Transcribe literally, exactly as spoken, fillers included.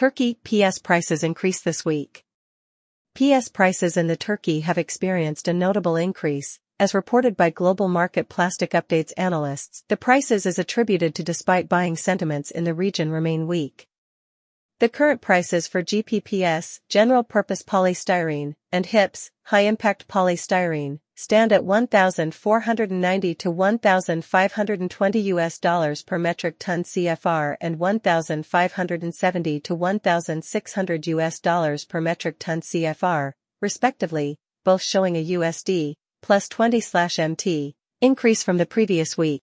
Turkey P S prices increased this week. P S prices in the Turkey have experienced a notable increase, as reported by Global Market Plastic Updates analysts. The prices is attributed to despite buying sentiments in the region remain weak. The current prices for G P P S, General Purpose Polystyrene, and H I P S, High Impact Polystyrene, stand at one thousand four hundred ninety to one thousand five hundred twenty U S dollars per metric ton C F R and one thousand five hundred seventy to one thousand six hundred U S dollars per metric ton C F R, respectively, both showing a U S D plus twenty M T increase from the previous week.